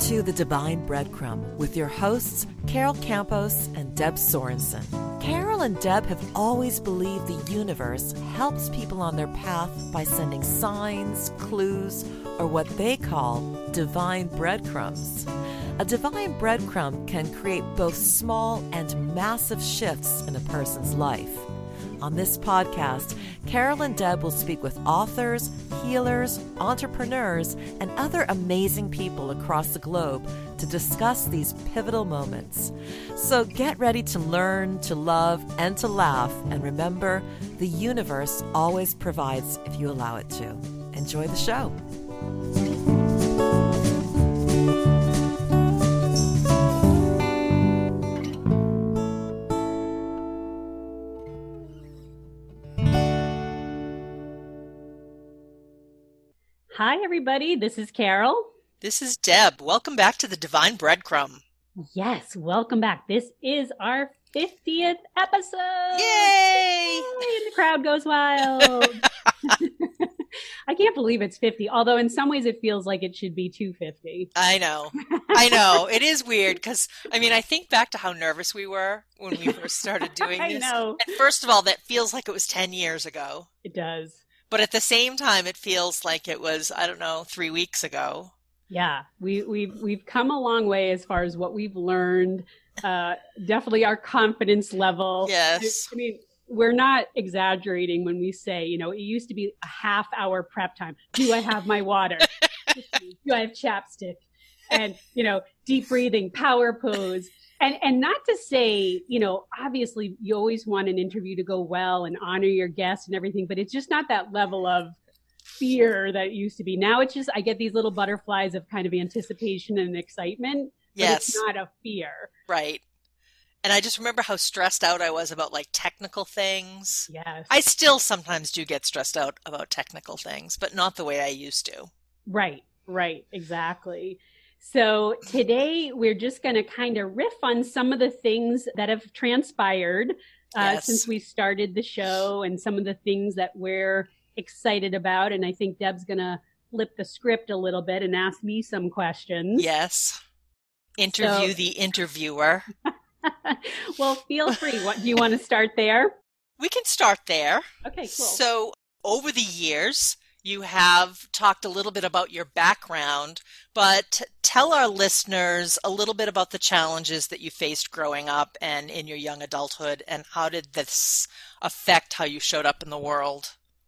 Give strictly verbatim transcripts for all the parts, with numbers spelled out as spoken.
to The Divine Breadcrumb with your hosts, Carol Campos and Deb Sorensen. Carol and Deb have always believed the universe helps people on their path by sending signs, clues, or what they call divine breadcrumbs. A divine breadcrumb can create both small and massive shifts in a person's life. On this podcast, Carol and Deb will speak with authors, healers, entrepreneurs, and other amazing people across the globe to discuss these pivotal moments. So get ready to learn, to love, and to laugh. And remember, the universe always provides if you allow it to. Enjoy the show. Hi, everybody. This is Carol. This is Deb. Welcome back to the Divine Breadcrumb. Yes, welcome back. This is our fiftieth episode. Yay! Yay! And the crowd goes wild. I can't believe it's fifty, although in some ways it feels like it should be two hundred fifty. I know. I know. It is weird because, I mean, I think back to how nervous we were when we first started doing I this. know. And first of all, that feels like it was ten years ago. It does. But at the same time, it feels like it was, I don't know, three weeks ago. Yeah, we, we've, we've come a long way as far as what we've learned. Uh, definitely our confidence level. Yes. I mean, we're not exaggerating when we say, you know, it used to be a half hour prep time. Do I have my water? Do I have chapstick? And, you know, deep breathing, power pose. And and not to say, you know, obviously you always want an interview to go well and honor your guests and everything, but it's just not that level of fear that it used to be. Now it's just, I get these little butterflies of kind of anticipation and excitement. But Yes. it's not a fear. Right. And I just remember how stressed out I was about like technical things. Yes. I still sometimes do get stressed out about technical things, but not the way I used to. Right, right, exactly. So today we're just going to kind of riff on some of the things that have transpired uh, Yes. since we started the show and some of the things that we're excited about. And I think Deb's going to flip the script a little bit and ask me some questions. Yes. Interview So- the interviewer. Well, feel free. What do you want to start there? We can start there. Okay, cool. So over the years, you have talked a little bit about your background, but tell our listeners a little bit about the challenges that you faced growing up and in your young adulthood, and how did this affect how you showed up in the world?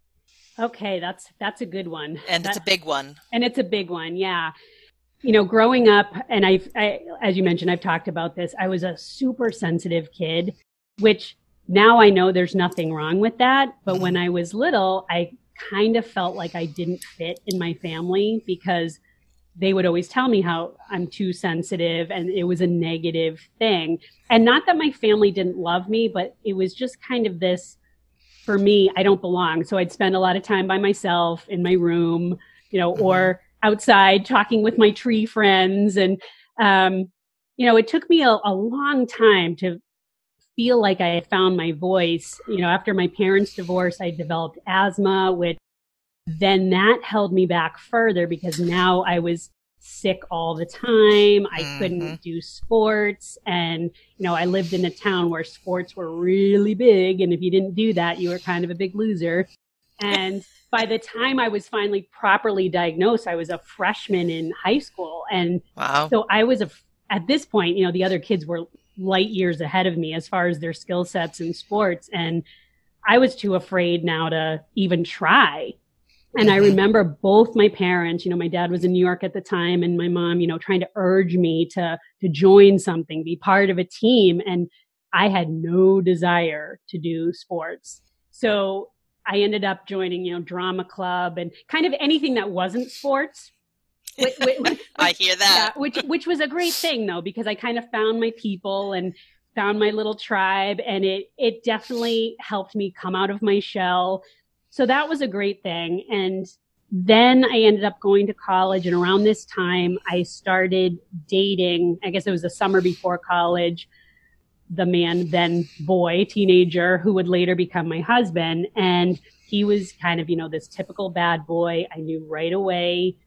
Okay, that's that's a good one. And That- it's a big one. And it's a big one, yeah. You know, growing up, and I've, I, as you mentioned, I've talked about this. I was a super sensitive kid, which now I know there's nothing wrong with that. But when I was little, I kind of felt like I didn't fit in my family because they would always tell me how I'm too sensitive and it was a negative thing. And not that my family didn't love me, but it was just kind of this, for me, I don't belong. So I'd spend a lot of time by myself in my room, you know, or outside talking with my tree friends. And, um, you know, it took me a, a long time to feel like I had found my voice. You know, after my parents' divorce, I developed asthma, which then that held me back further because now I was sick all the time. I Mhm. couldn't do sports. And, you know, I lived in a town where sports were really big. And if you didn't do that, you were kind of a big loser. And by the time I was finally properly diagnosed, I was a freshman in high school. And Wow. so I was, a, at this point, you know, the other kids were light years ahead of me as far as their skill sets in sports. And I was too afraid now to even try. And I Mhm. remember both my parents, you know, my dad was in New York at the time and my mom, you know, trying to urge me to, to join something, be part of a team. And I had no desire to do sports. So I ended up joining, you know, drama club and kind of anything that wasn't sports. Which, which, I hear that. yeah, which which was a great thing though, because I kind of found my people and found my little tribe, and it it definitely helped me come out of my shell. So that was a great thing. And then I ended up going to college, and around this time I started dating. I guess it was the summer before college. The man, then boy, teenager, who would later become my husband. And he was kind of, you know, this typical bad boy. I knew right away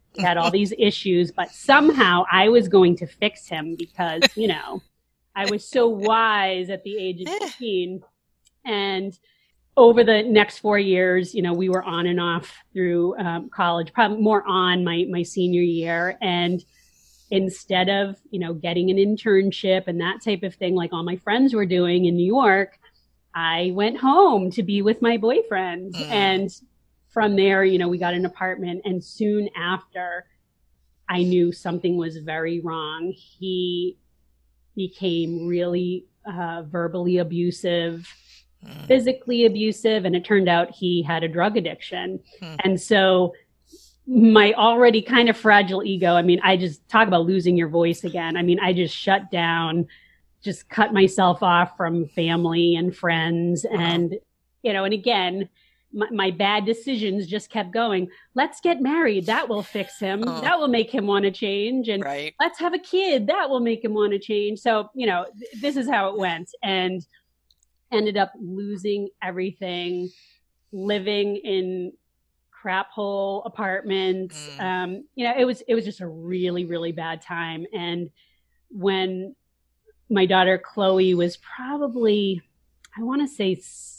He had all these issues, but somehow I was going to fix him because, you know, I was so wise at the age of fifteen. And over the next four years, you know, we were on and off through um, college, probably more on my, my senior year. And instead of, you know, getting an internship and that type of thing, like all my friends were doing in New York, I went home to be with my boyfriend. Mm. And from there, you know, we got an apartment. And soon after, I knew something was very wrong. He became really uh, verbally abusive, mm. physically abusive, and it turned out he had a drug addiction. Mm. And so my already kind of fragile ego, I mean, I just talk about losing your voice again. I mean, I just shut down, just cut myself off from family and friends. Wow. And, you know, and again, my, my bad decisions just kept going. Let's get married. That will fix him. Oh. That will make him want to change. And right. let's have a kid. That will make him want to change. So, you know, th- this is how it went. And ended up losing everything, living in crap hole apartments. Mm. Um, you know, it was, it was just a really, really bad time. And when my daughter Chloe was probably, I want to say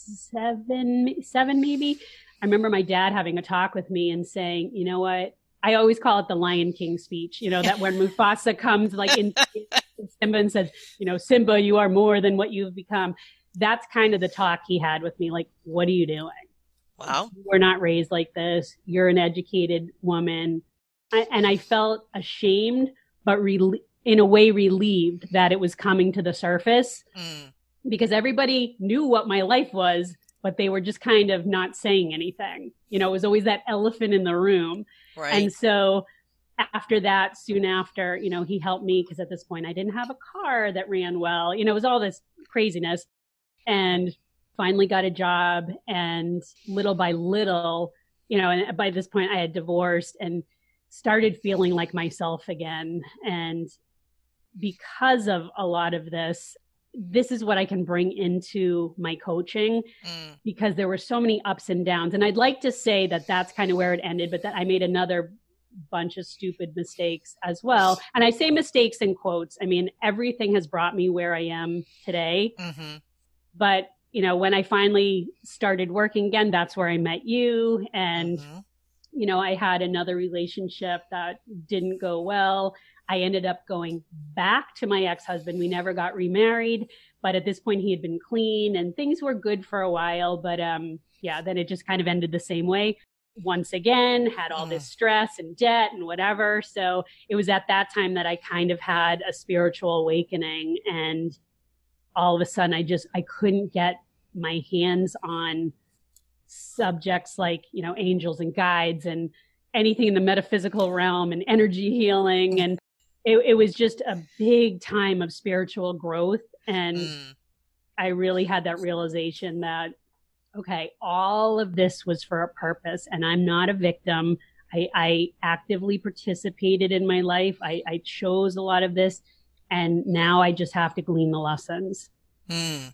seven, seven maybe. I remember my dad having a talk with me and saying, you know what? I always call it the Lion King speech, you know, that when Mufasa comes like in, in Simba and says, you know, Simba, you are more than what you've become. That's kind of the talk he had with me. Like, what are you doing? Wow. We're not raised like this. You're an educated woman. I, and I felt ashamed, but re- in a way relieved that it was coming to the surface. Mm. Because everybody knew what my life was, but they were just kind of not saying anything. You know, it was always that elephant in the room. Right. And so after that, soon after, you know, he helped me because at this point I didn't have a car that ran well. You know, it was all this craziness. And finally got a job. And little by little, you know, and by this point I had divorced and started feeling like myself again. And because of a lot of this, this is what I can bring into my coaching mm. because there were so many ups and downs. And I'd like to say that that's kind of where it ended, but that I made another bunch of stupid mistakes as well. And I say mistakes in quotes. I mean, everything has brought me where I am today. Mm-hmm. But, you know, when I finally started working again, that's where I met you. And, mm-hmm. you know, I had another relationship that didn't go well. I ended up going back to my ex-husband. We never got remarried, but at this point he had been clean and things were good for a while. But um, yeah, then it just kind of ended the same way. Once again, had all mm. this stress and debt and whatever. So it was at that time that I kind of had a spiritual awakening. And all of a sudden I just, I couldn't get my hands on subjects like, you know, angels and guides and anything in the metaphysical realm and energy healing. And It, it was just a big time of spiritual growth. And mm. I really had that realization that, okay, all of this was for a purpose and I'm not a victim. I, I actively participated in my life. I, I chose a lot of this and now I just have to glean the lessons. Mm.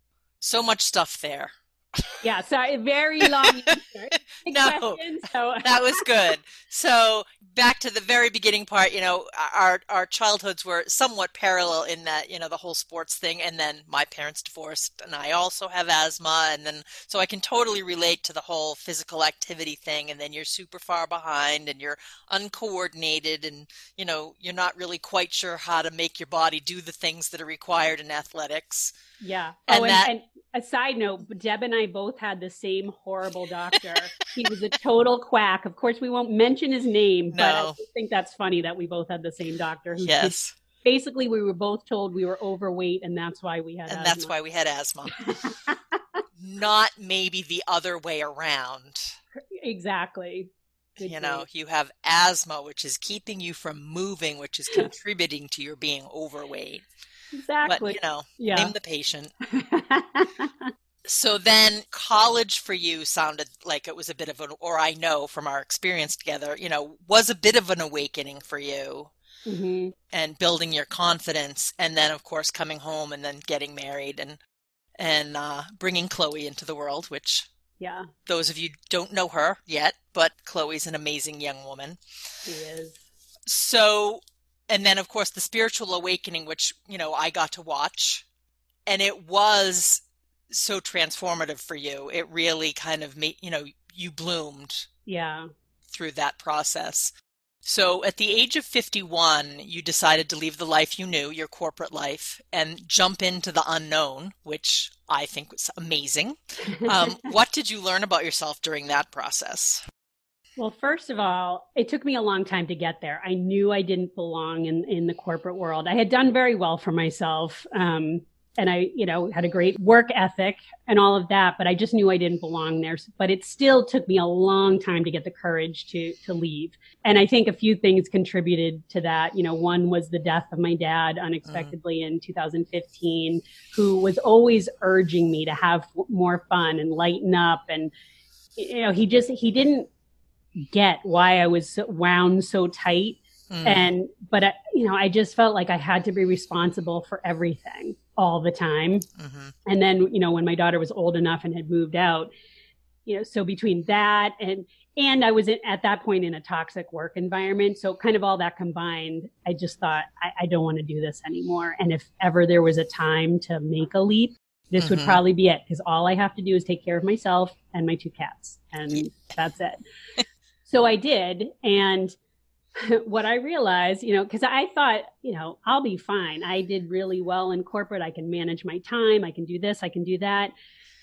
So much stuff there. Yeah, sorry, very long answer. No, question, so. That was good. So back to the very beginning part, you know, our our childhoods were somewhat parallel in that, you know, the whole sports thing, and then my parents divorced, and I also have asthma, and then so I can totally relate to the whole physical activity thing, and then you're super far behind, and you're uncoordinated, and, you know, you're not really quite sure how to make your body do the things that are required in athletics. Yeah. And, oh, and, that, and a side note, Deb and I both had the same horrible doctor. He was a total quack. Of course, we won't mention his name, but no. I think that's funny that we both had the same doctor. Who yes. Basically, we were both told we were overweight, and that's why we had and asthma. that's why we had asthma. Not maybe the other way around. Exactly. Good you know, point. You have asthma, which is keeping you from moving, which is contributing to your being overweight. Exactly. But, you know, yeah. name the patient. So then college for you sounded like it was a bit of an, or I know from our experience together, you know, was a bit of an awakening for you mm-hmm. and building your confidence. And then, of course, coming home and then getting married and, and uh, bringing Chloe into the world, which Yeah. Those of you don't know her yet, but Chloe's an amazing young woman. She is. So, and then of course the spiritual awakening, which, you know, I got to watch, and it was so transformative for you. It really kind of made, you know, you bloomed. Yeah. Through that process. So at the age of fifty-one, you decided to leave the life you knew, your corporate life, and jump into the unknown, which I think was amazing. Um, what did you learn about yourself during that process? Well, first of all, it took me a long time to get there. I knew I didn't belong in, in the corporate world. I had done very well for myself. Um, and I, you know, had a great work ethic and all of that, but I just knew I didn't belong there. But it still took me a long time to get the courage to, to leave. And I think a few things contributed to that. You know, one was the death of my dad unexpectedly mm-hmm. in two thousand fifteen, who was always urging me to have more fun and lighten up. And, you know, he just, he didn't get why I was wound so tight. Mm. And, but, I, you know, I just felt like I had to be responsible for everything all the time. Mm-hmm. And then, you know, when my daughter was old enough and had moved out, you know, so between that and, and I was in, at that point in a toxic work environment. So kind of all that combined, I just thought, I, I don't want to do this anymore. And if ever there was a time to make a leap, this mm-hmm. would probably be it. Because all I have to do is take care of myself and my two cats. And that's it. So I did. And what I realized, you know, because I thought, you know, I'll be fine. I did really well in corporate. I can manage my time. I can do this. I can do that.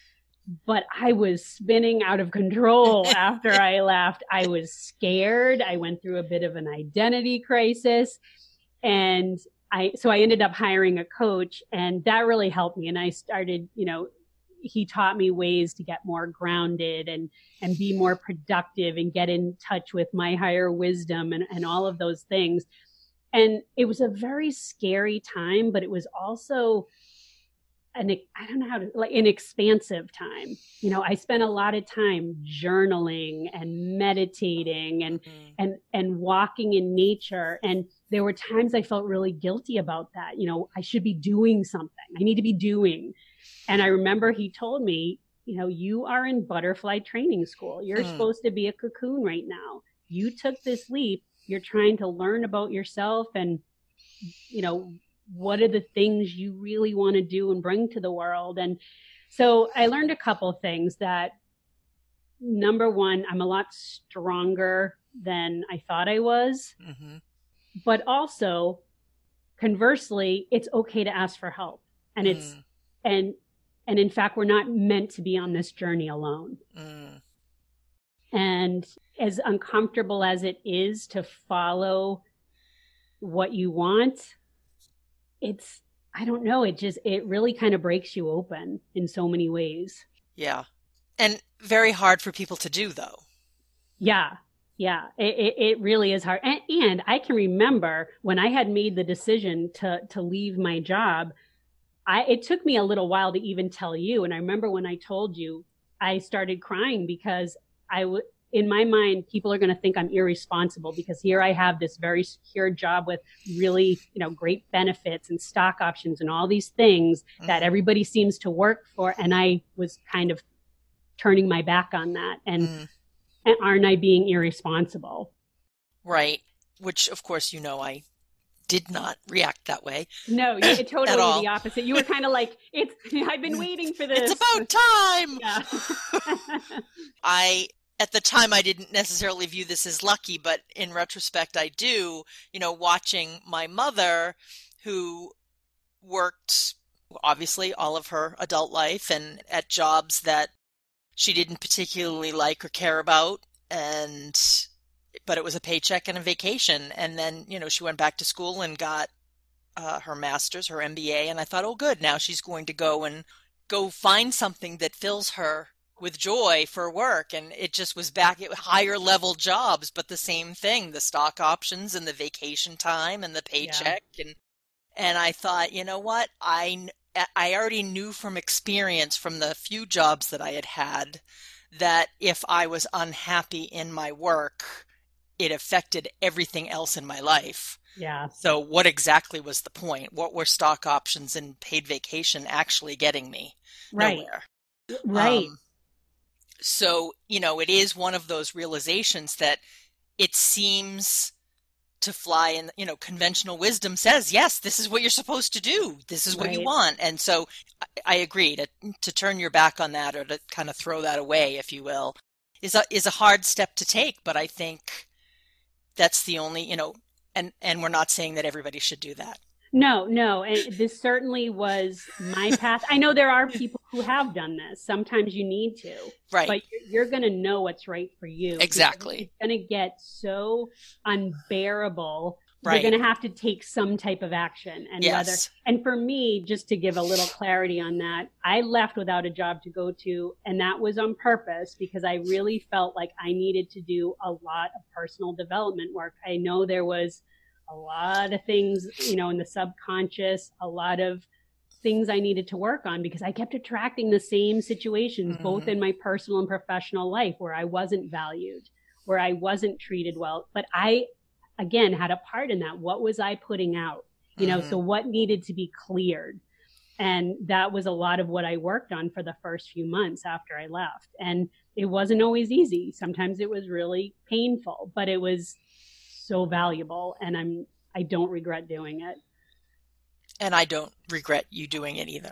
But I was spinning out of control after I left. I was scared. I went through a bit of an identity crisis. And I, so I ended up hiring a coach, and that really helped me. And I started, you know, he taught me ways to get more grounded and, and be more productive and get in touch with my higher wisdom and, and all of those things. And it was a very scary time, but it was also an, I don't know how to, like an expansive time. You know, I spent a lot of time journaling and meditating and, mm-hmm. and, and walking in nature. And there were times I felt really guilty about that. You know, I should be doing something. I need to be doing. And I remember he told me, you know, you are in butterfly training school. You're mm. supposed to be a cocoon right now. You took this leap. You're trying to learn about yourself and, you know, what are the things you really want to do and bring to the world. And so I learned a couple things. That number one, I'm a lot stronger than I thought I was. Mm-hmm. But also, conversely, it's okay to ask for help. And it's, mm. and, and in fact, we're not meant to be on this journey alone. Mm. And as uncomfortable as it is to follow what you want, it's, I don't know, it just, it really kind of breaks you open in so many ways. Yeah. And very hard for people to do, though. Yeah. Yeah. It, it, it really is hard. And, and I can remember when I had made the decision to, to leave my job, I, it took me a little while to even tell you. And I remember when I told you, I started crying because I would, in my mind, people are going to think I'm irresponsible because here I have this very secure job with really, you know, great benefits and stock options and all these things mm-hmm. that everybody seems to work for. And I was kind of turning my back on that. And, mm. and aren't I being irresponsible? Right. Which, of course, you know, I did not react that way. No, you, totally the opposite. You were kind of like, "It's. I've been waiting for this. It's about time." Yeah. I, at the time, I didn't necessarily view this as lucky, but in retrospect, I do. You know, watching my mother, who worked obviously all of her adult life and at jobs that she didn't particularly like or care about, and but it was a paycheck and a vacation. And then, you know, she went back to school and got uh, her master's, her M B A. And I thought, oh, good. Now she's going to go and go find something that fills her with joy for work. And it just was back at higher level jobs, but the same thing, the stock options and the vacation time and the paycheck. Yeah. And, and I thought, you know what? I, I already knew from experience from the few jobs that I had had that if I was unhappy in my work, it affected everything else in my life. Yeah. So what exactly was the point? What were stock options and paid vacation actually getting me? Right. Nowhere. Right. Um, So, you know, it is one of those realizations that it seems to fly in, you know, conventional wisdom says, yes, this is what you're supposed to do. This is what you Right. want. And so I, I agree to, to turn your back on that, or to kind of throw that away, if you will, is a, is a hard step to take. But I think that's the only, you know, and, and we're not saying that everybody should do that. No, no. And this certainly was my path. I know there are people who have done this. Sometimes you need to, Right. but you're, you're going to know what's right for you. Exactly. It's going to get so unbearable. Right. You're going to have to take some type of action. And Yes. whether, and for me, just to give a little clarity on that, I left without a job to go to, and that was on purpose because I really felt like I needed to do a lot of personal development work. I know there was a lot of things, you know, in the subconscious, a lot of things I needed to work on because I kept attracting the same situations, mm-hmm. both in my personal and professional life where I wasn't valued, where I wasn't treated well. But I, again, had a part in that. What was I putting out? You know, mm-hmm. so what needed to be cleared? And that was a lot of what I worked on for the first few months after I left. And it wasn't always easy. Sometimes it was really painful, but it was so valuable, and I'm I don't regret doing it. And I don't regret you doing it either.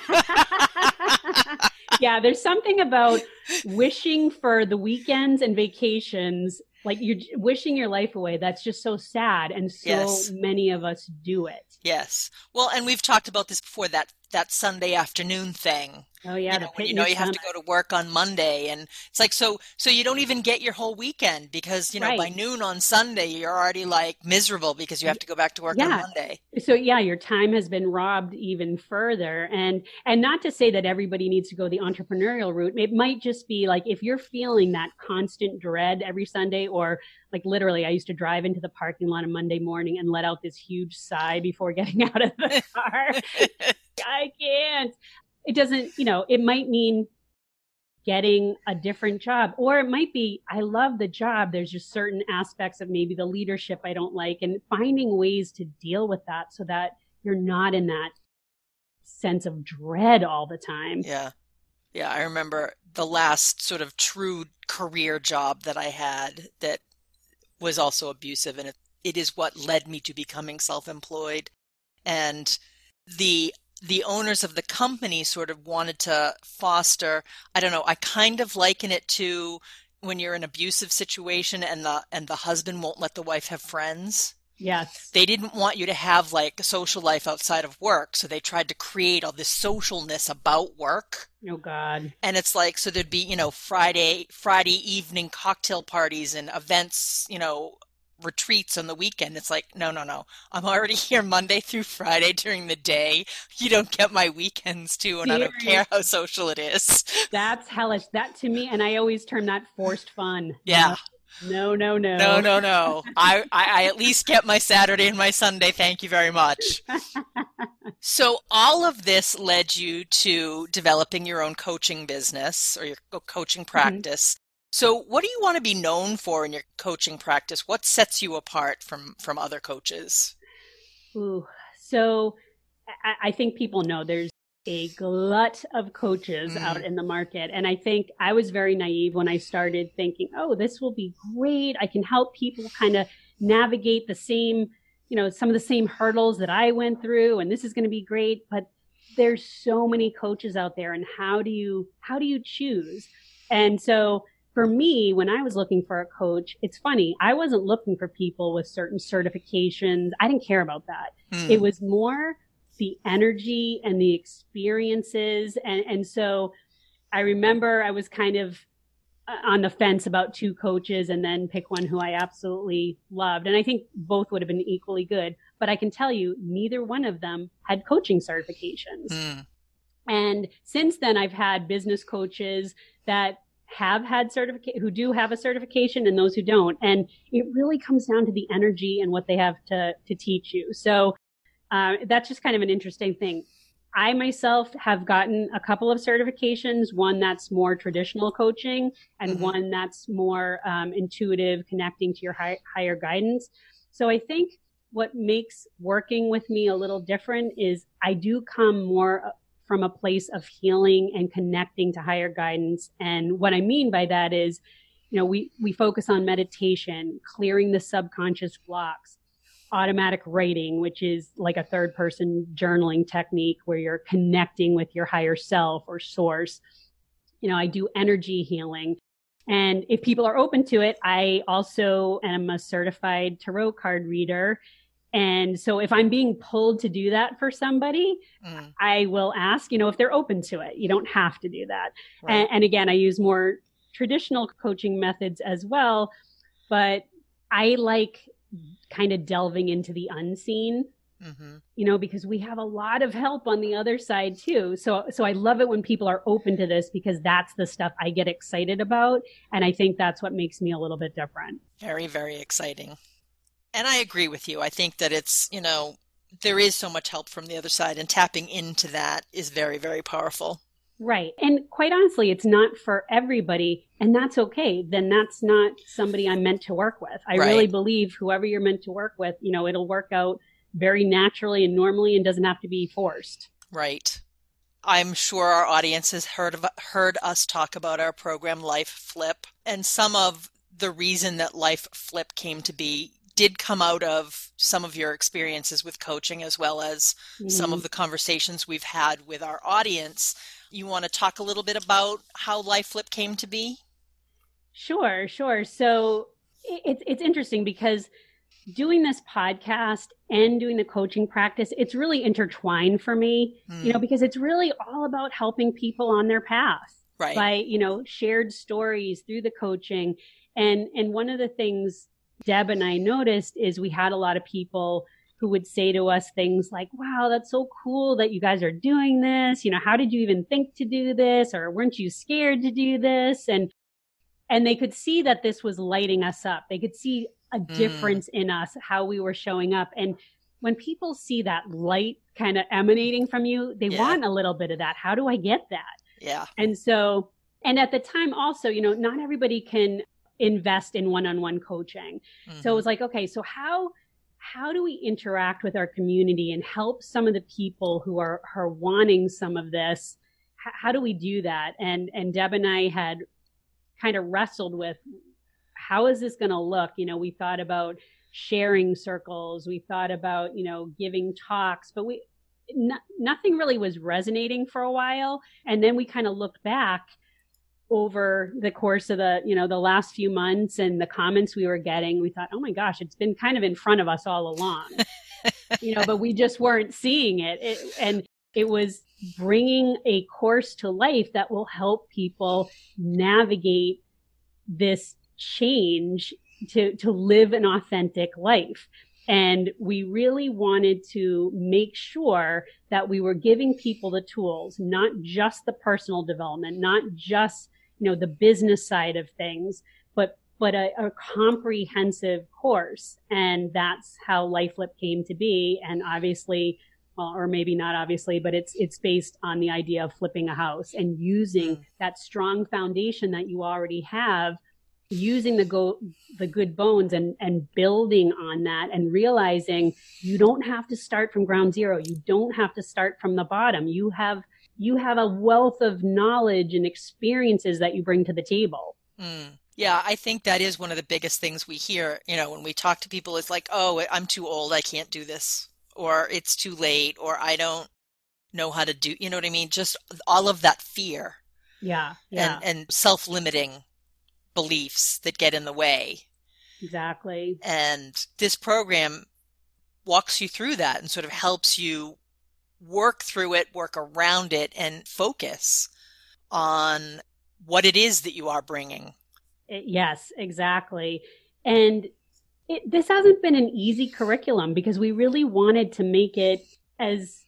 Yeah, there's something about wishing for the weekends and vacations, like you're wishing your life away. That's just so sad, and so yes. many of us do it. Yes. Well, and we've talked about this before, that that Sunday afternoon thing. Oh yeah, you know, when you know you have to go to work on Monday, and it's like so so you don't even get your whole weekend because you know right. by noon on Sunday you're already like miserable because you have to go back to work yeah. on Monday. So yeah, your time has been robbed even further. And and not to say that everybody needs to go the entrepreneurial route. It might just be like if you're feeling that constant dread every Sunday, or like literally I used to drive into the parking lot on Monday morning and let out this huge sigh before getting out of the car. I can't. It doesn't, you know, it might mean getting a different job, or it might be, I love the job. There's just certain aspects of maybe the leadership I don't like, and finding ways to deal with that so that you're not in that sense of dread all the time. Yeah. Yeah. I remember the last sort of true career job that I had that was also abusive, and it, it is what led me to becoming self-employed. And the the owners of the company sort of wanted to foster, I don't know, I kind of liken it to when you're in an abusive situation and the and the husband won't let the wife have friends. Yes. They didn't want you to have like a social life outside of work. So they tried to create all this socialness about work. Oh God. And it's like, so there'd be, you know, Friday, Friday evening cocktail parties and events, you know, retreats on the weekend. It's like, no, no, no. I'm already here Monday through Friday during the day. You don't get my weekends too, and I don't care how social it is. That's hellish. That to me, and I always term that forced fun. Yeah. No, no, no. No, no, no. I, I, I at least get my Saturday and my Sunday. Thank you very much. So all of this led you to developing your own coaching business or your coaching practice. Mm-hmm. So what do you want to be known for in your coaching practice? What sets you apart from, from other coaches? Ooh, so I, I think people know there's a glut of coaches mm. out in the market. And I think I was very naive when I started thinking, oh, this will be great. I can help people kind of navigate the same, you know, some of the same hurdles that I went through. And this is going to be great. But there's so many coaches out there. And how do you, how do you choose? And so for me, when I was looking for a coach, it's funny. I wasn't looking for people with certain certifications. I didn't care about that. Mm. It was more the energy and the experiences. And, and so I remember I was kind of on the fence about two coaches and then pick one who I absolutely loved. And I think both would have been equally good. But I can tell you, neither one of them had coaching certifications. Mm. And since then, I've had business coaches that have had certificate, who do have a certification, and those who don't. And it really comes down to the energy and what they have to, to teach you. So uh, that's just kind of an interesting thing. I myself have gotten a couple of certifications, one that's more traditional coaching and mm-hmm. one that's more um, intuitive, connecting to your high, higher guidance. So I think what makes working with me a little different is I do come more from a place of healing and connecting to higher guidance. And what I mean by that is, you know, we, we focus on meditation, clearing the subconscious blocks, automatic writing, which is like a third person journaling technique where you're connecting with your higher self or source. You know, I do energy healing. And if people are open to it, I also am a certified tarot card reader. And so if I'm being pulled to do that for somebody, mm. I will ask, you know, if they're open to it. You don't have to do that. Right. And, and again, I use more traditional coaching methods as well, but I like kind of delving into the unseen, mm-hmm. you know, because we have a lot of help on the other side too. So, so I love it when people are open to this because that's the stuff I get excited about. And I think that's what makes me a little bit different. Very, very exciting. And I agree with you. I think that it's, you know, there is so much help from the other side, and tapping into that is very, very powerful. Right. And quite honestly, it's not for everybody, and that's okay. Then that's not somebody I'm meant to work with. I right. really believe whoever you're meant to work with, you know, it'll work out very naturally and normally and doesn't have to be forced. Right. I'm sure our audience has heard of, heard us talk about our program Life Flip, and some of the reason that Life Flip came to be did come out of some of your experiences with coaching, as well as mm-hmm. some of the conversations we've had with our audience. You want to talk a little bit about how Life Flip came to be? Sure, sure. So it's it's interesting because doing this podcast and doing the coaching practice, it's really intertwined for me, mm. you know, because it's really all about helping people on their path right. by, you know, shared stories through the coaching. And and one of the things Deb and I noticed is we had a lot of people who would say to us things like, wow, that's so cool that you guys are doing this. You know, how did you even think to do this? Or weren't you scared to do this? And, and they could see that this was lighting us up. They could see a difference mm. in us, how we were showing up. And when people see that light kind of emanating from you, they yeah. want a little bit of that. How do I get that? Yeah. And so, and at the time also, you know, not everybody can invest in one-on-one coaching. Mm-hmm. So it was like, okay, so how, how do we interact with our community and help some of the people who are, are wanting some of this? H- how do we do that? And, and Deb and I had kind of wrestled with, how is this going to look? You know, we thought about sharing circles. We thought about, you know, giving talks, but we, no, nothing really was resonating for a while. And then we kind of looked back over the course of the, you know, the last few months and the comments we were getting. We thought, oh my gosh, it's been kind of in front of us all along, you know, but we just weren't seeing it. it. And it was bringing a course to life that will help people navigate this change to, to live an authentic life. And we really wanted to make sure that we were giving people the tools, not just the personal development, not just, you know, the business side of things, but, but a, a comprehensive course. And that's how Life Flip came to be. And obviously, well, or maybe not obviously, but it's, it's based on the idea of flipping a house and using mm. that strong foundation that you already have, using the go, the good bones and, and building on that and realizing you don't have to start from ground zero. You don't have to start from the bottom. You have, you have a wealth of knowledge and experiences that you bring to the table. Mm. Yeah, I think that is one of the biggest things we hear, you know, when we talk to people, it's like, oh, I'm too old. I can't do this, or it's too late, or I don't know how to do, you know what I mean? Just all of that fear. Yeah. Yeah. And, and self-limiting beliefs that get in the way. Exactly. And this program walks you through that and sort of helps you work through it, work around it, and focus on what it is that you are bringing. It, yes, exactly. And it, this hasn't been an easy curriculum because we really wanted to make it as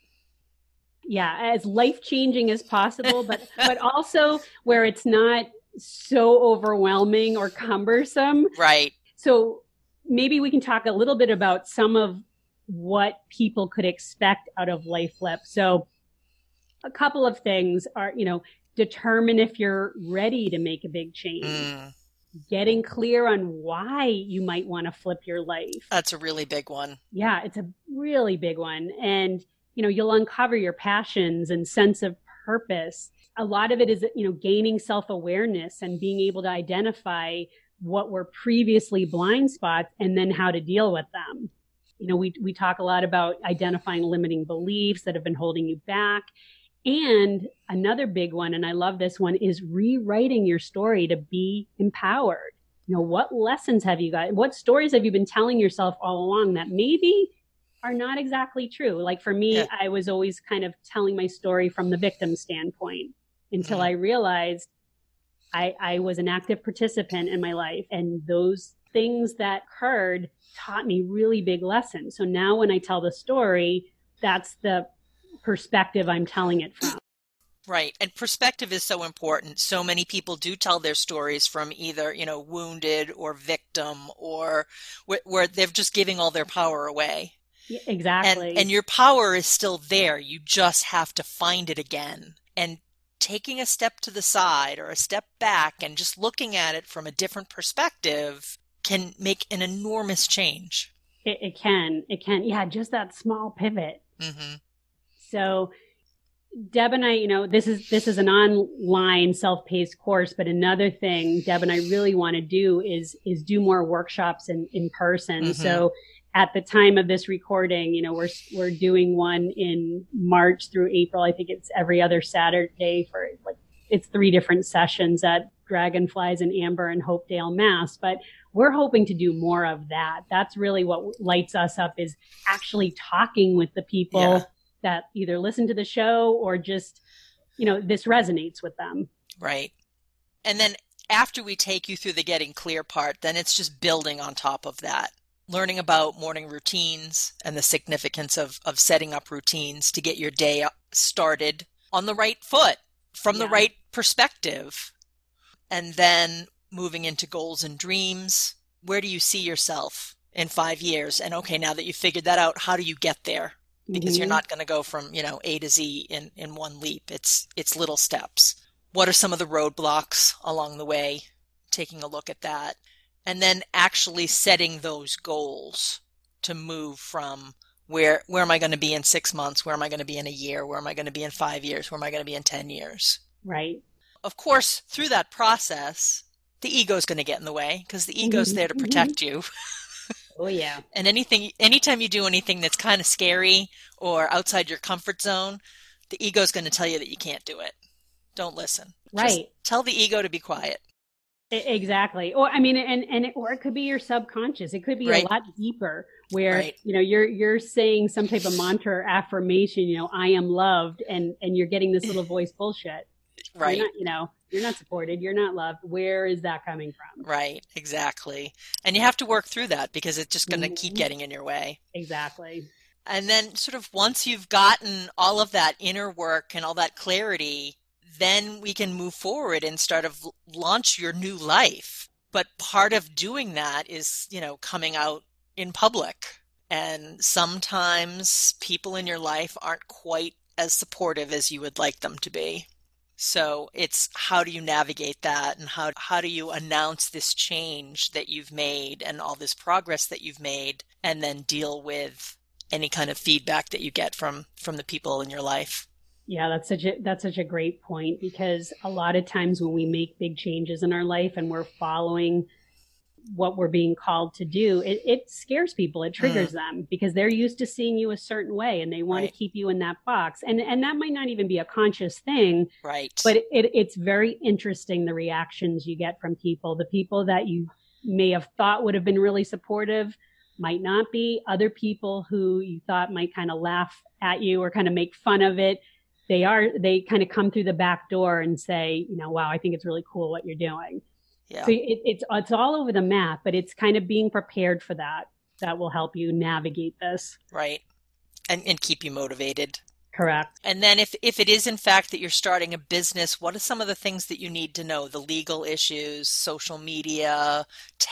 yeah, as life-changing as possible, but but also where it's not so overwhelming or cumbersome. Right. So maybe we can talk a little bit about some of what people could expect out of Life Flip. So a couple of things are, you know, determine if you're ready to make a big change. Mm. Getting clear on why you might want to flip your life. That's a really big one. Yeah, it's a really big one. And you know, you'll uncover your passions and sense of purpose. A lot of it is, you know, gaining self-awareness and being able to identify what were previously blind spots and then how to deal with them. You know, we, we talk a lot about identifying limiting beliefs that have been holding you back. And another big one, and I love this one, is rewriting your story to be empowered. You know, what lessons have you got? What stories have you been telling yourself all along that maybe are not exactly true? Like for me, yeah. I was always kind of telling my story from the victim standpoint until mm-hmm. I realized I, I was an active participant in my life. And those things that occurred taught me really big lessons. So now when I tell the story, that's the perspective I'm telling it from. Right. And perspective is so important. So many people do tell their stories from either, you know, wounded or victim or where, where they're just giving all their power away. Yeah, exactly. And, and your power is still there. You just have to find it again. And taking a step to the side or a step back and just looking at it from a different perspective can make an enormous change. It, it can. It can. Yeah, just that small pivot. Mm-hmm. So Deb and I, you know, this is this is an online self-paced course, but another thing Deb and I really want to do is is do more workshops in, in person. Mm-hmm. So at the time of this recording, you know, we're we're doing one in March through April. I think it's every other Saturday for like it's three different sessions at Dragonflies in Amber and Hopedale, Mass. But we're hoping to do more of that. That's really what lights us up, is actually talking with the people yeah. that either listen to the show or just, you know, this resonates with them. Right. And then after we take you through the getting clear part, then it's just building on top of that. Learning about morning routines and the significance of, of setting up routines to get your day started on the right foot, from yeah. the right perspective. And then moving into goals and dreams. Where do you see yourself in five years? And okay, now that you've figured that out, how do you get there? Because mm-hmm. you're not going to go from, you know, A to Z in, in one leap. It's, it's little steps. What are some of the roadblocks along the way? Taking a look at that. And then actually setting those goals to move from where, where am I going to be in six months? Where am I going to be in a year? Where am I going to be in five years? Where am I going to be in ten years? Right. Of course, through that process, the ego is going to get in the way because the ego's mm-hmm. there to protect you. Oh, yeah. And anything, anytime you do anything that's kind of scary or outside your comfort zone, the ego is going to tell you that you can't do it. Don't listen. Right. Just tell the ego to be quiet. Exactly. Or I mean, and and it, or it could be your subconscious. It could be right. a lot deeper, where right. you know you're you're saying some type of mantra or affirmation. You know, I am loved, and and you're getting this little voice bullshit. Right. You're not, you know, you're not supported. You're not loved. Where is that coming from? Right. Exactly. And you have to work through that because it's just going to mm-hmm. keep getting in your way. Exactly. And then sort of once you've gotten all of that inner work and all that clarity, then we can move forward and start to launch your new life. But part of doing that is, you know, coming out in public. And sometimes people in your life aren't quite as supportive as you would like them to be. So it's how do you navigate that, and how how do you announce this change that you've made and all this progress that you've made, and then deal with any kind of feedback that you get from from the people in your life. Yeah, that's such a that's such a great point, because a lot of times when we make big changes in our life and we're following what we're being called to do, it, it scares people. It triggers mm. them because they're used to seeing you a certain way and they want right. to keep you in that box. And and that might not even be a conscious thing. Right. But it, it, it's very interesting, the reactions you get from people. The people that you may have thought would have been really supportive might not be. Other people who you thought might kind of laugh at you or kind of make fun of it, they are, they kind of come through the back door and say, you know, wow, I think it's really cool what you're doing. Yeah. So it, it's it's all over the map, but it's kind of being prepared for that. That will help you navigate this. Right. And and keep you motivated. Correct. And then if, if it is in fact that you're starting a business, what are some of the things that you need to know? The legal issues, social media,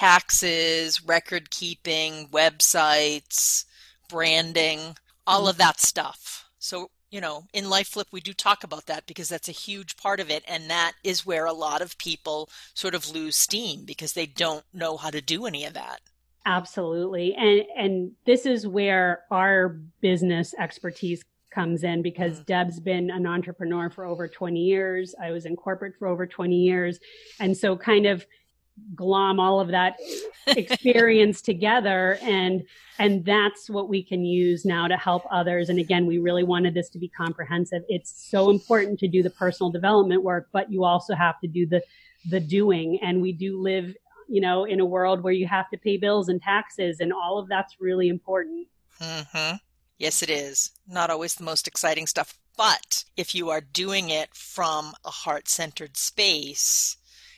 taxes, record keeping, websites, branding, all of that stuff. So you know, in Life Flip, we do talk about that because that's a huge part of it. And that is where a lot of people sort of lose steam because they don't know how to do any of that. Absolutely. And and this is where our business expertise comes in, because Mm. Deb's been an entrepreneur for over twenty years. I was in corporate for over twenty years. And so kind of glom all of that experience together, and and that's what we can use now to help others. And again, we really wanted this to be comprehensive. It's so important to do the personal development work, but you also have to do the the doing. And we do live, you know, in a world where you have to pay bills and taxes, and all of that's really important. Mm-hmm. Yes, it is. Not always the most exciting stuff, but if you are doing it from a heart-centered space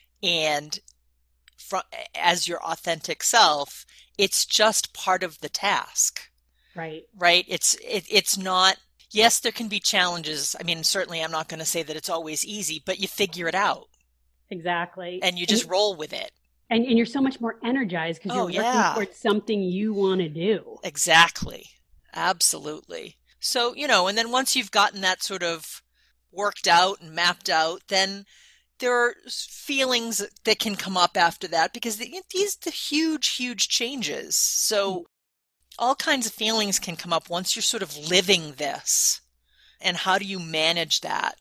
and from, as your authentic self, it's just part of the task, Right. right? It's it, it's not, yes, there can be challenges. I mean, certainly I'm not going to say that it's always easy, but you figure it out Exactly. and you just and, roll with it. And, and you're so much more energized because Oh, you're working yeah. towards something you want to do. Exactly. Absolutely. So, you know, and then once you've gotten that sort of worked out and mapped out, then there are feelings that can come up after that, because the, these are the huge, huge changes. So all kinds of feelings can come up once you're sort of living this. And how do you manage that?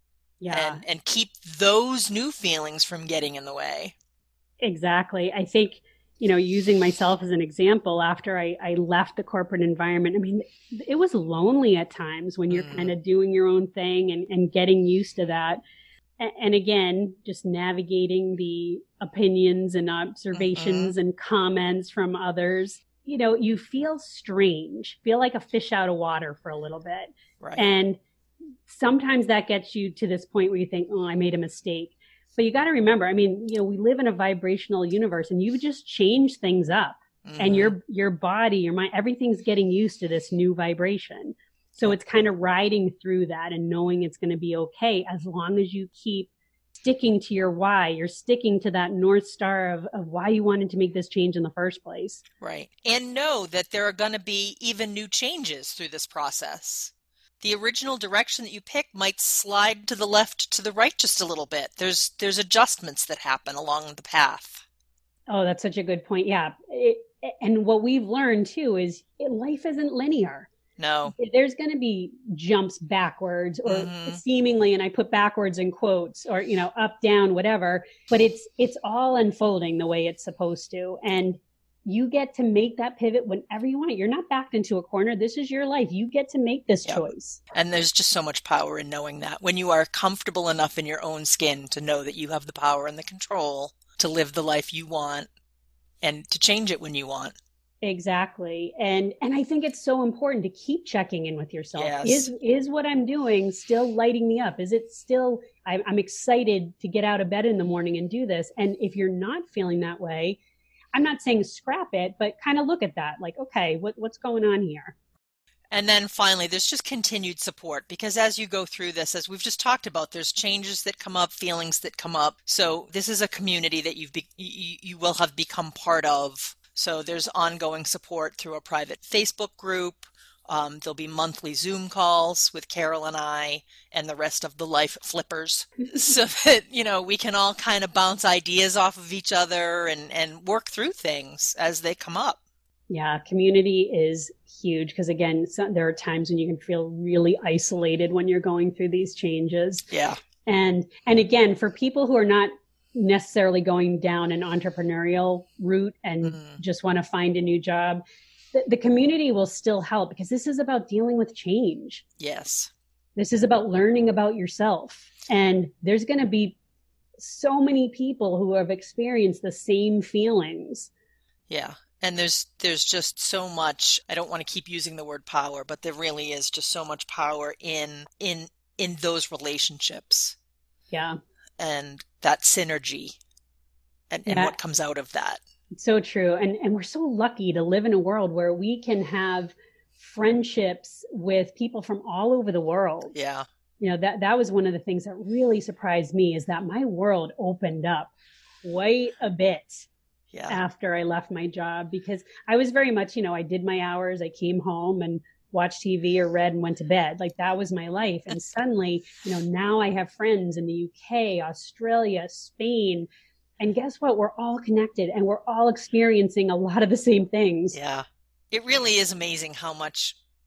Yeah, And, and keep those new feelings from getting in the way? exactly. I think, you know, using myself as an example, after I, I left the corporate environment, I mean, it was lonely at times when you're Mm. kind of doing your own thing and, and getting used to that. And, and again, just navigating the opinions and observations and comments from others. You know, you feel strange, feel like a fish out of water for a little bit. Right. And sometimes that gets you to this point where you think, oh, I made a mistake. But you got to remember, I mean, you know, we live in a vibrational universe, and you've just changed things up. Mm-hmm. And your your body, your mind, everything's getting used to this new vibration. So it's kind of riding through that and knowing it's going to be okay, as long as you keep sticking to your why. You're sticking to that North Star of, of why you wanted to make this change in the first place. Right. And know that there are going to be even new changes through this process. The original direction that you pick might slide to the left, to the right just a little bit. There's there's adjustments that happen along the path. Oh, that's such a good point. Yeah. It, and what we've learned too is it, life isn't linear. No. There's going to be jumps backwards or mm-hmm. seemingly, and I put backwards in quotes, or, you know, up, down, whatever, but it's it's all unfolding the way it's supposed to. And you get to make that pivot whenever you want. You're not backed into a corner. This is your life. You get to make this yep. choice. And there's just so much power in knowing that. When you are comfortable enough in your own skin to know that you have the power and the control to live the life you want and to change it when you want. Exactly. And and I think it's so important to keep checking in with yourself. Yes. Is is what I'm doing still lighting me up? Is it still, I'm, I'm excited to get out of bed in the morning and do this? And if you're not feeling that way, I'm not saying scrap it, but kind of look at that. Like, okay, what, what's going on here? And then finally, there's just continued support, because as you go through this, as we've just talked about, there's changes that come up, feelings that come up. So this is a community that you've be, you, you will have become part of. So there's ongoing support through a private Facebook group. Um, there'll be monthly Zoom calls with Carol and I and the rest of the life flippers, so that, you know, we can all kind of bounce ideas off of each other and, and work through things as they come up. Yeah, community is huge, because again, so, there are times when you can feel really isolated when you're going through these changes. Yeah. And and again, for people who are not necessarily going down an entrepreneurial route and mm. just want to find a new job, the, the community will still help, because this is about dealing with change. Yes. This is about learning about yourself. And there's going to be so many people who have experienced the same feelings. Yeah. And there's there's just so much, I don't want to keep using the word power, but there really is just so much power in in in those relationships. Yeah. And that synergy and, and yeah. what comes out of that. So true. And and we're so lucky to live in a world where we can have friendships with people from all over the world. Yeah. You know, that, that was one of the things that really surprised me, is that my world opened up quite a bit yeah. after I left my job, because I was very much, you know, I did my hours, I came home and watched T V or read and went to bed. Like, that was my life. And suddenly, you know, now I have friends in the U K, Australia, Spain. And guess what? We're all connected and we're all experiencing a lot of the same things. Yeah. It really is amazing how much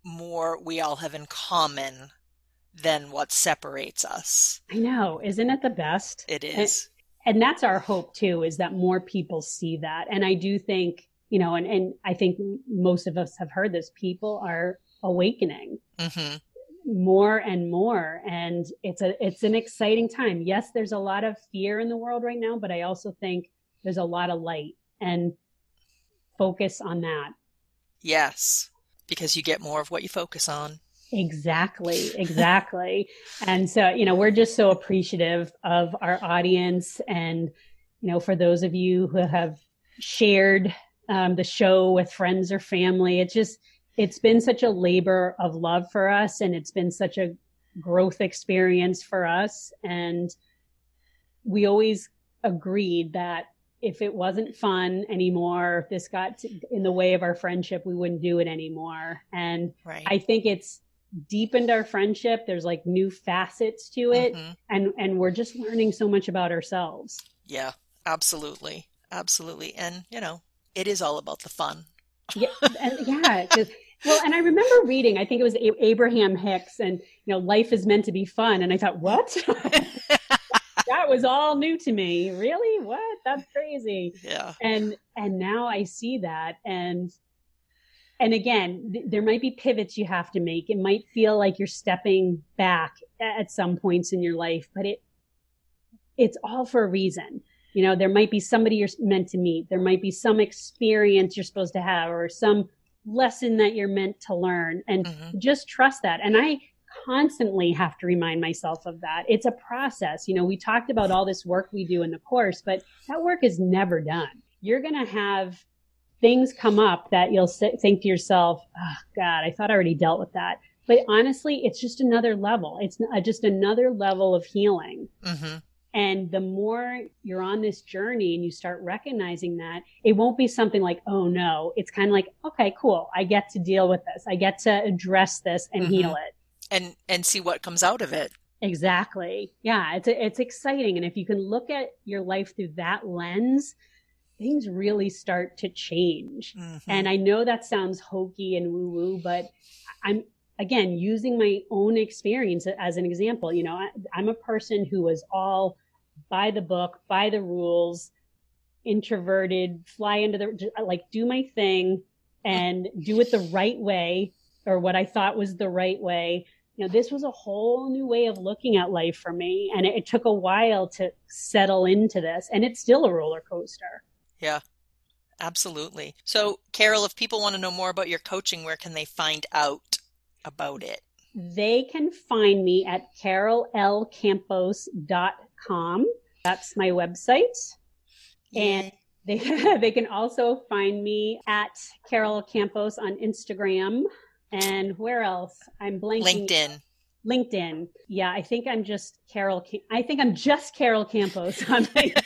more we all have in common than what separates us. I know. Isn't it the best? It is. And, and that's our hope too, is that more people see that. And I do think, you know, and, and I think most of us have heard this, people are awakening mm-hmm. more and more. And it's a, it's an exciting time. Yes, there's a lot of fear in the world right now, but I also think there's a lot of light, and focus on that. Yes, because you get more of what you focus on. Exactly, exactly. And so, you know, we're just so appreciative of our audience. And, you know, for those of you who have shared um, the show with friends or family, it's just, it's been such a labor of love for us. And it's been such a growth experience for us. And we always agreed that if it wasn't fun anymore, if this got to, in the way of our friendship, we wouldn't do it anymore. And right. I think it's deepened our friendship. There's like new facets to it. Mm-hmm. And, and we're just learning so much about ourselves. Yeah, absolutely. Absolutely. And, you know, it is all about the fun. Yeah. And, yeah. Well, and I remember reading, I think it was Abraham Hicks, and, you know, life is meant to be fun. And I thought, what? That was all new to me. Really? What? That's crazy. Yeah. And, and now I see that. And, and again, th- there might be pivots you have to make. It might feel like you're stepping back at some points in your life, but it, it's all for a reason. You know, there might be somebody you're meant to meet. There might be some experience you're supposed to have, or some lesson that you're meant to learn, and mm-hmm. just trust that. And I constantly have to remind myself of that. It's a process. You know, we talked about all this work we do in the course, but that work is never done. You're going to have things come up that you'll think to yourself, oh God, I thought I already dealt with that. But honestly, it's just another level. It's just another level of healing. Mm-hmm. And the more you're on this journey and you start recognizing that, it won't be something like, oh no, it's kind of like, okay, cool. I get to deal with this. I get to address this and mm-hmm. heal it. And, and see what comes out of it. Exactly. Yeah. It's, it's exciting. And if you can look at your life through that lens, things really start to change. Mm-hmm. And I know that sounds hokey and woo woo, but I'm, again, using my own experience as an example. You know, I, I'm a person who was all by the book, by the rules, introverted, fly into the, like do my thing and do it the right way, or what I thought was the right way. You know, this was a whole new way of looking at life for me. And it, it took a while to settle into this, and it's still a roller coaster. Yeah, absolutely. So Carol, if people want to know more about your coaching, where can they find out about it? They can find me at carol l campos dot com. That's my website. Yeah. And they, they can also find me at Carol Campos on Instagram. And where else? I'm blanking. LinkedIn. LinkedIn. Yeah, I think I'm just Carol. I think I'm just Carol Campos on LinkedIn.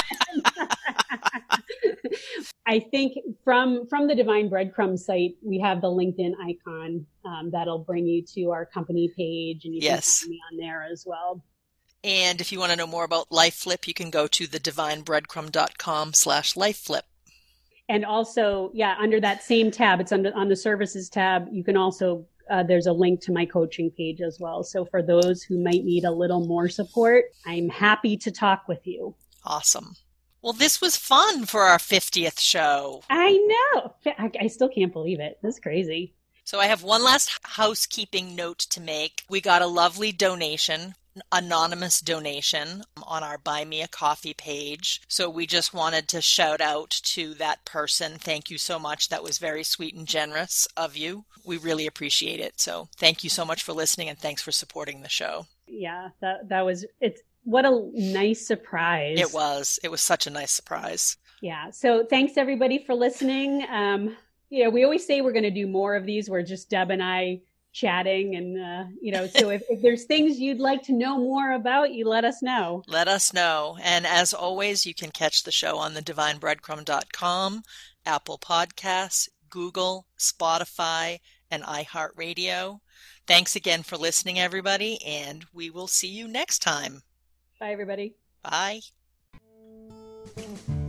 I think from from the Divine Breadcrumb site, we have the LinkedIn icon um, that'll bring you to our company page, and you yes. can find me on there as well. And if you want to know more about LifeFlip, you can go to the divine breadcrumb dot com slash LifeFlip. And also, yeah, under that same tab, it's under on the services tab. You can also, uh, there's a link to my coaching page as well. So for those who might need a little more support, I'm happy to talk with you. Awesome. Well, this was fun for our fiftieth show. I know. I, I still can't believe it. That's crazy. So I have one last housekeeping note to make. We got a lovely donation, anonymous donation on our Buy Me a Coffee page. So we just wanted to shout out to that person. Thank you so much. That was very sweet and generous of you. We really appreciate it. So thank you so much for listening, and thanks for supporting the show. Yeah, that that was, it's, what a nice surprise. It was. It was such a nice surprise. Yeah. So thanks everybody for listening. Um, you know, we always say we're going to do more of these. We're just Deb and I chatting, and, uh, you know, so if, if there's things you'd like to know more about, you let us know. Let us know. And as always, you can catch the show on the divine breadcrumb dot com, Apple Podcasts, Google, Spotify, and iHeartRadio. Thanks again for listening, everybody, and we will see you next time. Bye, everybody. Bye.